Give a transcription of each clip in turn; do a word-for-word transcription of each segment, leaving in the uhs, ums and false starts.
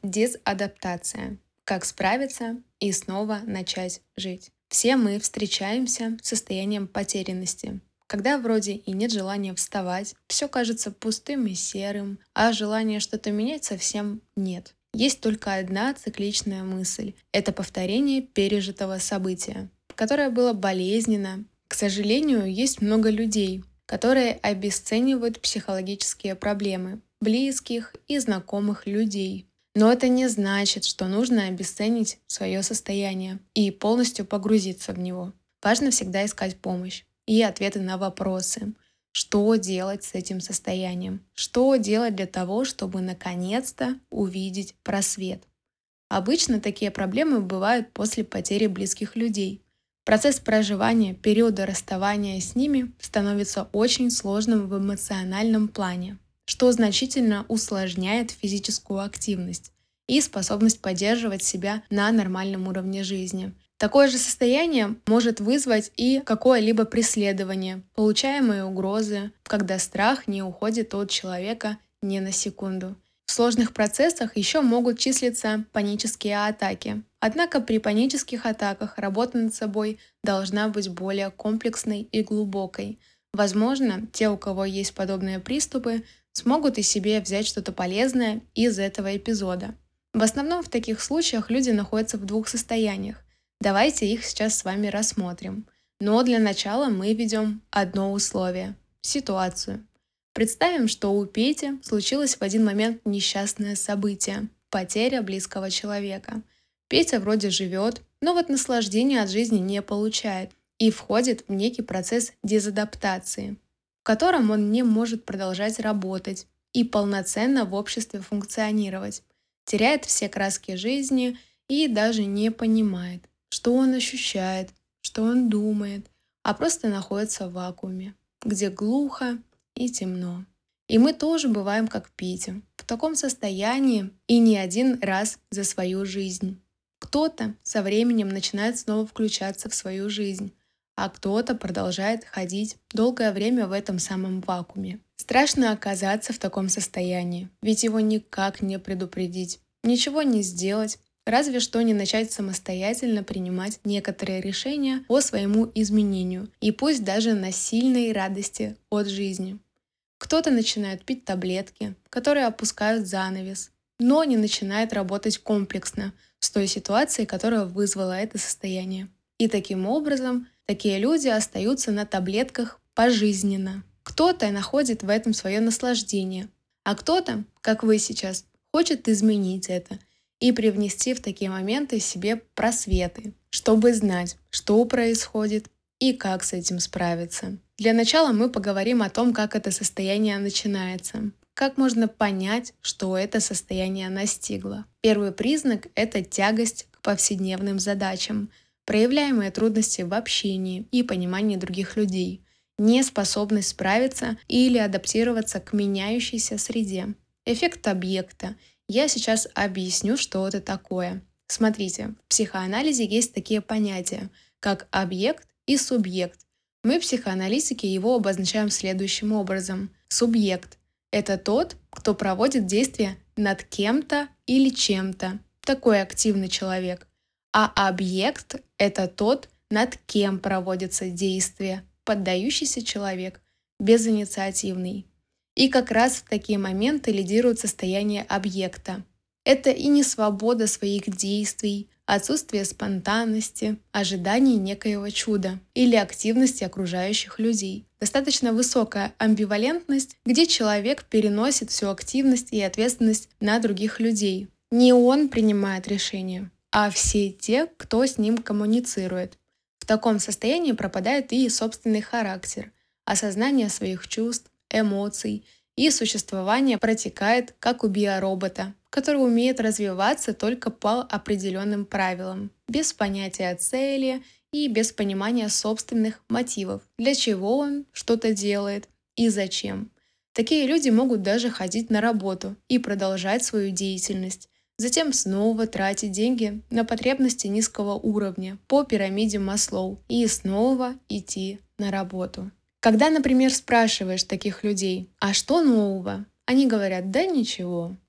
Дезадаптация. Как справиться и снова начать жить. Все мы встречаемся с состоянием потерянности, когда вроде и нет желания вставать, все кажется пустым и серым, а желания что-то менять совсем нет. Есть только одна цикличная мысль — это повторение пережитого события, которое было болезненно. К сожалению, есть много людей, которые обесценивают психологические проблемы близких и знакомых людей. Но это не значит, что нужно обесценить свое состояние и полностью погрузиться в него. Важно всегда искать помощь и ответы на вопросы. Что делать с этим состоянием? Что делать для того, чтобы наконец-то увидеть просвет? Обычно такие проблемы бывают после потери близких людей. Процесс проживания периода расставания с ними становится очень сложным в эмоциональном плане, что значительно усложняет физическую активность и способность поддерживать себя на нормальном уровне жизни. Такое же состояние может вызвать и какое-либо преследование, получаемые угрозы, когда страх не уходит от человека ни на секунду. В сложных процессах еще могут числиться панические атаки. Однако при панических атаках работа над собой должна быть более комплексной и глубокой. Возможно, те, у кого есть подобные приступы, смогут и себе взять что-то полезное из этого эпизода. В основном в таких случаях люди находятся в двух состояниях. Давайте их сейчас с вами рассмотрим. Но для начала мы ведем одно условие – ситуацию. Представим, что у Пети случилось в один момент несчастное событие – потеря близкого человека. Петя вроде живет, но вот наслаждения от жизни не получает и входит в некий процесс дезадаптации, в котором он не может продолжать работать и полноценно в обществе функционировать, теряет все краски жизни и даже не понимает, что он ощущает, что он думает, а просто находится в вакууме, где глухо и темно. И мы тоже бываем как Петя, в таком состоянии и не один раз за свою жизнь. Кто-то со временем начинает снова включаться в свою жизнь, а кто-то продолжает ходить долгое время в этом самом вакууме. Страшно оказаться в таком состоянии, ведь его никак не предупредить, ничего не сделать, разве что не начать самостоятельно принимать некоторые решения по своему изменению, и пусть даже на сильной радости от жизни. Кто-то начинает пить таблетки, которые опускают занавес, но не начинает работать комплексно с той ситуацией, которая вызвала это состояние. И таким образом, такие люди остаются на таблетках пожизненно. Кто-то находит в этом свое наслаждение, а кто-то, как вы сейчас, хочет изменить это и привнести в такие моменты себе просветы, чтобы знать, что происходит и как с этим справиться. Для начала мы поговорим о том, как это состояние начинается. Как можно понять, что это состояние настигло? Первый признак – это тягость к повседневным задачам, проявляемые трудности в общении и понимании других людей, неспособность справиться или адаптироваться к меняющейся среде. Эффект объекта. Я сейчас объясню, что это такое. Смотрите, в психоанализе есть такие понятия, как объект и субъект. Мы, психоаналитики, его обозначаем следующим образом. Субъект – это тот, кто проводит действия над кем-то или чем-то. Такой активный человек. А объект – это тот, над кем проводится действие, поддающийся человек, безинициативный. И как раз в такие моменты лидирует состояние объекта. Это и не свобода своих действий, отсутствие спонтанности, ожидание некоего чуда или активности окружающих людей. Достаточно высокая амбивалентность, где человек переносит всю активность и ответственность на других людей. Не он принимает решения, а все те, кто с ним коммуницирует. В таком состоянии пропадает и собственный характер, осознание своих чувств, эмоций, и существование протекает как у биоробота, который умеет развиваться только по определенным правилам, без понятия цели и без понимания собственных мотивов, для чего он что-то делает и зачем. Такие люди могут даже ходить на работу и продолжать свою деятельность, затем снова тратить деньги на потребности низкого уровня по пирамиде Маслоу и снова идти на работу. Когда, например, спрашиваешь таких людей, а что нового? Они говорят, да ничего.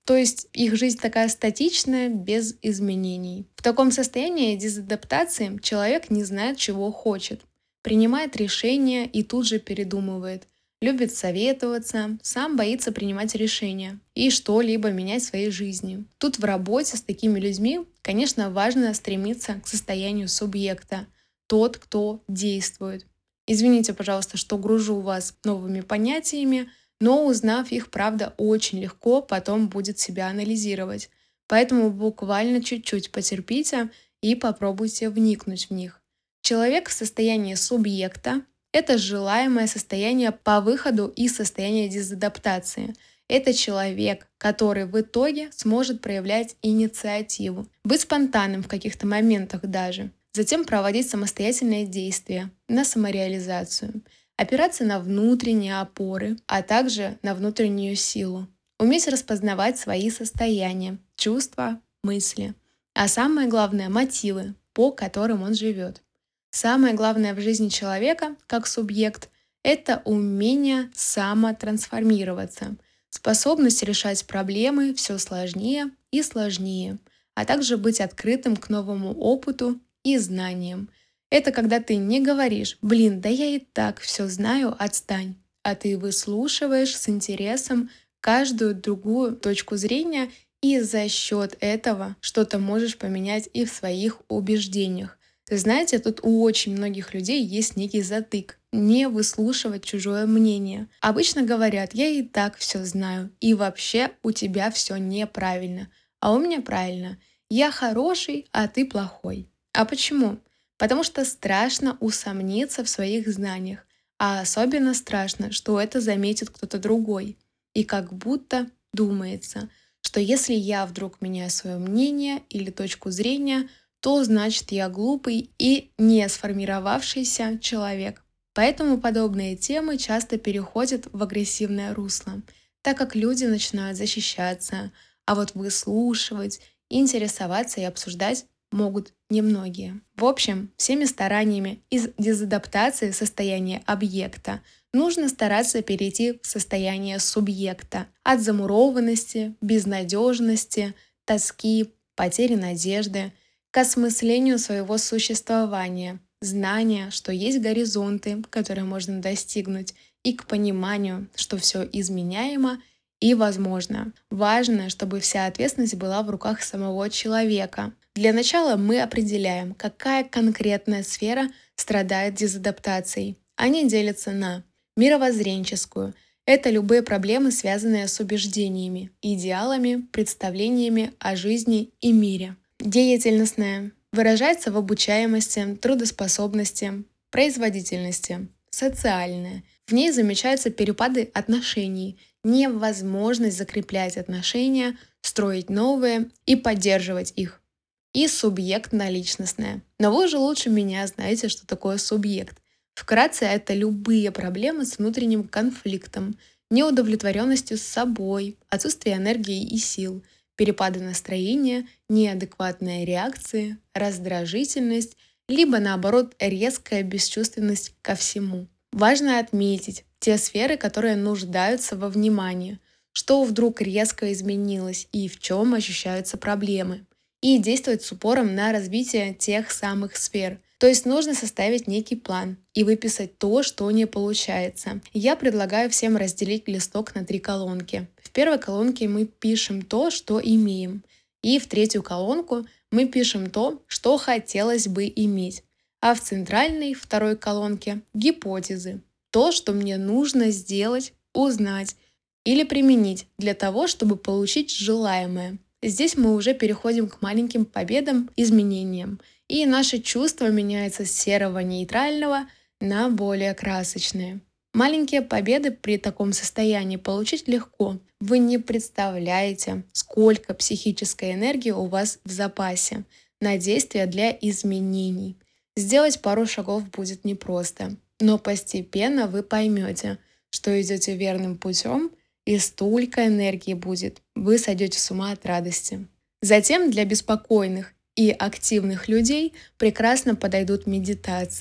То есть их жизнь такая статичная, без изменений. В таком состоянии дезадаптации человек не знает, чего хочет, принимает решения и тут же передумывает, любит советоваться, сам боится принимать решения и что-либо менять в своей жизни. Тут в работе с такими людьми, конечно, важно стремиться к состоянию субъекта, тот, кто действует. Извините, пожалуйста, что гружу вас новыми понятиями, но узнав их, правда, очень легко потом будет себя анализировать. Поэтому буквально чуть-чуть потерпите и попробуйте вникнуть в них. Человек в состоянии субъекта — это желаемое состояние по выходу из состояния дезадаптации. Это человек, который в итоге сможет проявлять инициативу, быть спонтанным в каких-то моментах даже, затем проводить самостоятельные действия на самореализацию, опираться на внутренние опоры, а также на внутреннюю силу, уметь распознавать свои состояния, чувства, мысли, а самое главное — мотивы, по которым он живет. Самое главное в жизни человека, как субъект, это умение самотрансформироваться, способность решать проблемы все сложнее и сложнее, а также быть открытым к новому опыту и знаниям. Это когда ты не говоришь: «Блин, да я и так все знаю, отстань», а ты выслушиваешь с интересом каждую другую точку зрения и за счет этого что-то можешь поменять и в своих убеждениях. Знаете, тут у очень многих людей есть некий затык — не выслушивать чужое мнение. Обычно говорят: «Я и так все знаю», и вообще у тебя все неправильно. А у меня правильно. Я хороший, а ты плохой. А почему? Потому что страшно усомниться в своих знаниях, а особенно страшно, что это заметит кто-то другой. И как будто думается, что если я вдруг меняю свое мнение или точку зрения, то значит я глупый и не сформировавшийся человек. Поэтому подобные темы часто переходят в агрессивное русло, так как люди начинают защищаться, а вот выслушивать, интересоваться и обсуждать могут немногие. В общем, всеми стараниями из дезадаптации в состояние объекта нужно стараться перейти в состояние субъекта от замурованности, безнадежности, тоски, потери надежды к осмыслению своего существования, знания, что есть горизонты, которые можно достигнуть, и к пониманию, что все изменяемо и возможно. Важно, чтобы вся ответственность была в руках самого человека. Для начала мы определяем, какая конкретная сфера страдает дезадаптацией. Они делятся на мировоззренческую — это любые проблемы, связанные с убеждениями, идеалами, представлениями о жизни и мире. Деятельностная выражается в обучаемости, трудоспособности, производительности. Социальная. В ней замечаются перепады отношений, невозможность закреплять отношения, строить новые и поддерживать их. И субъектно-личностная. Но вы же лучше меня знаете, что такое субъект. Вкратце, это любые проблемы с внутренним конфликтом, неудовлетворенностью с собой, отсутствие энергии и сил, перепады настроения, неадекватные реакции, раздражительность, либо наоборот резкая бесчувственность ко всему. Важно отметить те сферы, которые нуждаются во внимании, что вдруг резко изменилось и в чем ощущаются проблемы, и действовать с упором на развитие тех самых сфер. То есть нужно составить некий план и выписать то, что не получается. Я предлагаю всем разделить листок на три колонки. В первой колонке мы пишем то, что имеем. И в третью колонку мы пишем то, что хотелось бы иметь. А в центральной, второй колонке — гипотезы. То, что мне нужно сделать, узнать или применить для того, чтобы получить желаемое. Здесь мы уже переходим к маленьким победам, изменениям. И наше чувство меняется с серого нейтрального на более красочные. Маленькие победы при таком состоянии получить легко. Вы не представляете, сколько психической энергии у вас в запасе на действия для изменений. Сделать пару шагов будет непросто, но постепенно вы поймете, что идете верным путем, и столько энергии будет, вы сойдете с ума от радости. Затем для беспокойных и активных людей прекрасно подойдут медитации.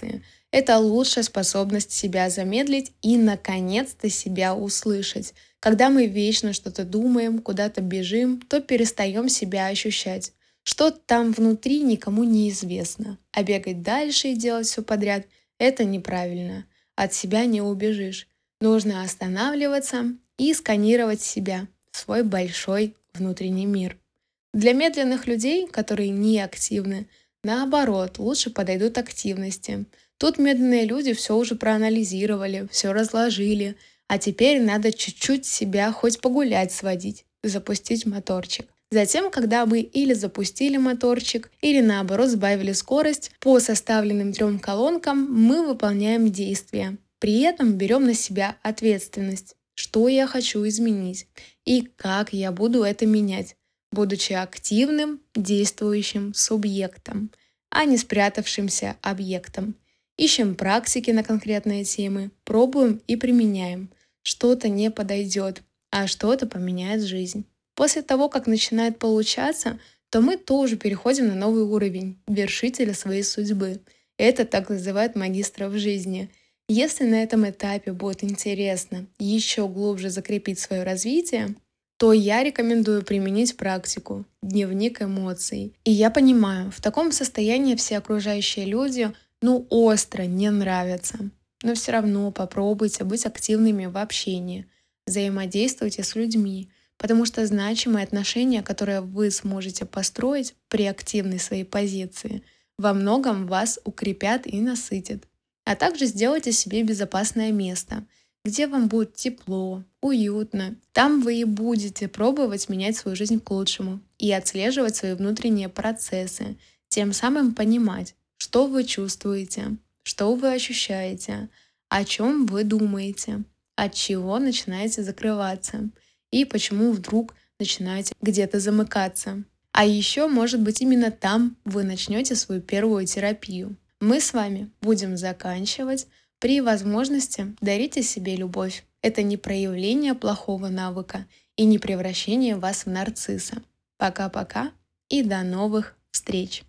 Это лучшая способность себя замедлить и, наконец-то, себя услышать. Когда мы вечно что-то думаем, куда-то бежим, то перестаем себя ощущать. Что там внутри, никому не известно. А бегать дальше и делать все подряд — это неправильно. От себя не убежишь. Нужно останавливаться и сканировать себя, свой большой внутренний мир. Для медленных людей, которые не активны, наоборот, лучше подойдут активности. Тут медленные люди все уже проанализировали, все разложили, а теперь надо чуть-чуть себя хоть погулять сводить, запустить моторчик. Затем, когда вы или запустили моторчик, или наоборот сбавили скорость, по составленным трем колонкам мы выполняем действия. При этом берем на себя ответственность, что я хочу изменить и как я буду это менять, будучи активным, действующим субъектом, а не спрятавшимся объектом. Ищем практики на конкретные темы, пробуем и применяем. Что-то не подойдет, а что-то поменяет жизнь. После того, как начинает получаться, то мы тоже переходим на новый уровень вершителя своей судьбы. Это так называют магистров жизни. Если на этом этапе будет интересно еще глубже закрепить свое развитие, то я рекомендую применить практику «Дневник эмоций». И я понимаю, в таком состоянии все окружающие люди ну остро не нравятся. Но все равно попробуйте быть активными в общении, взаимодействуйте с людьми, потому что значимые отношения, которые вы сможете построить при активной своей позиции, во многом вас укрепят и насытят. А также сделайте себе безопасное место, где вам будет тепло, уютно. Там вы и будете пробовать менять свою жизнь к лучшему и отслеживать свои внутренние процессы, тем самым понимать, что вы чувствуете, что вы ощущаете, о чем вы думаете, от чего начинаете закрываться и почему вдруг начинаете где-то замыкаться. А еще, может быть, именно там вы начнете свою первую терапию. Мы с вами будем заканчивать. При возможности дарите себе любовь. Это не проявление плохого навыка и не превращение вас в нарцисса. Пока-пока и до новых встреч!